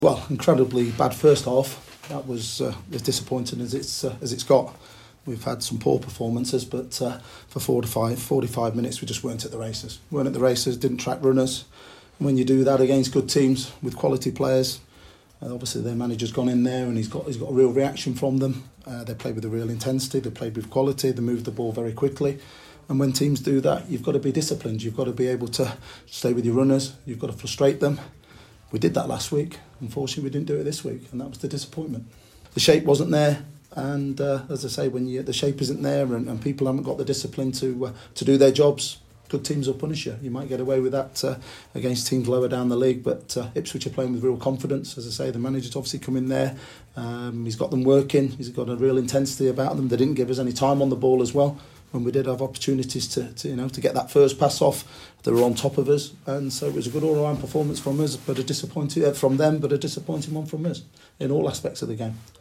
Well, incredibly bad first half. That was as disappointing as it's got. We've had some poor performances, but for 45 minutes we just weren't at the races. Didn't track runners. And when you do that against good teams with quality players, obviously their manager's gone in there and he's got a real reaction from them. They played with a real intensity, they played with quality, they moved the ball very quickly. And when teams do that, you've got to be disciplined. You've got to be able to stay with your runners. You've got to frustrate them. We did that last week. Unfortunately, we didn't do it this week, and that was the disappointment. The shape wasn't there, and as I say, when the shape isn't there and people haven't got the discipline to do their jobs, good teams will punish you. You might get away with that against teams lower down the league, but Ipswich are playing with real confidence. As I say, the manager's obviously come in there. He's got them working. He's got a real intensity about them. They didn't give us any time on the ball as well. When we did have opportunities to get that first pass off, they were on top of us, and so it was a good all-round performance from us, but a disappointing one from us in all aspects of the game.